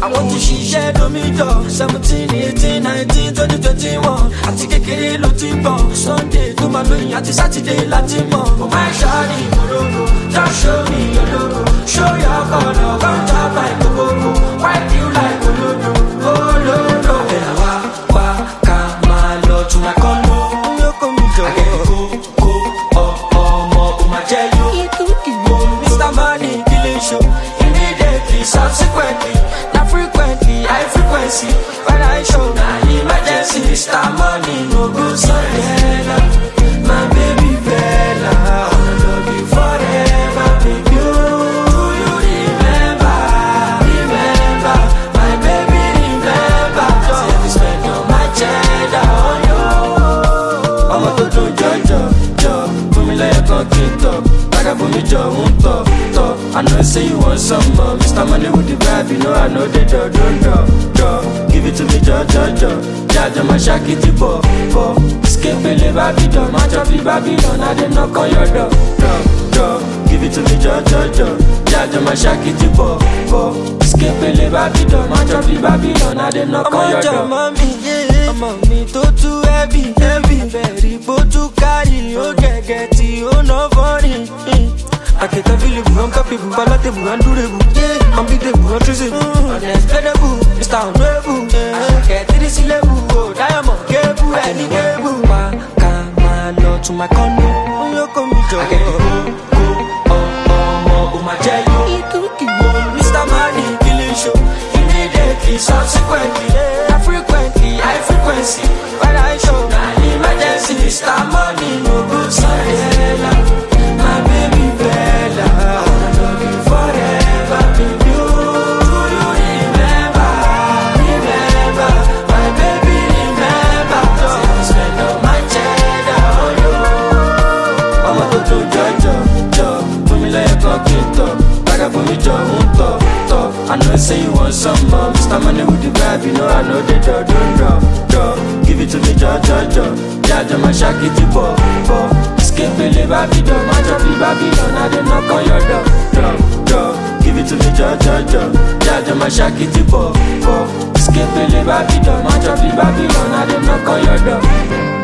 I want to share do me door. 17, 18, 19, 20, 21. I take a kid looting Sunday to my lawyer, at Saturday, Latin mom. Oh my shawty, just show me your logo. Show your color, come to my logo. Why do you like Olodo? Olodo. Come my lord to my condo. You come to my jelly. Mr. Money, killing show. Immediately, subsequently, not frequently, high frequency. When I show, now emergency. Mr. Money, no good Sandela. My baby Bella, I wanna love you forever, baby. Do you remember? Remember, my baby, remember. Say we spend all my cheddar on you. I'ma go to Jojo, put me like a conquistador. For me, Joe, I know say you want some more. Mr. Money with the vibe, you know I know the door. Give it to me, Jaja, my shaki tipo. Escape the Babylon, match of the Babylon. I didn't knock on your door. Give it to me, Jaja, my shaki tipo. Escape the Babylon, match of the Babylon. I didn't knock on your door. I'm on me too heavy. Very bold to carry. Oh, get it, oh, no funny. I can't feel it, I'm capable, palatable, undurable. I'm beatable, untraceable, unexplainable, Mr. Honorable. Get to this level, oh, diamond, cable, any cable. Come on, Lord, to my condo. You come to I get go, my jelly. Mr. Money, killing show. Immediately, subsequently, not frequently, high frequency. When I show, now emergency, Mr. Money, no good Sandela. My baby Bella, I wanna love you forever, baby. Do you remember? Remember, my baby, remember. Say we spend all my cheddar on you. I'ma go to Jojo, put me like a conquistador. Baga for me, Joe, I know say you want some more. Mr. Money with the vibe, you know I know the door. Give it to me, Jaja, my shaki tipo. Escape the Babylon, match of the Babylon. I didn't knock on your door. Give it to me, Jaja, my shaki tipo. Escape the Babylon, match of the Babylon. I didn't knock on your door.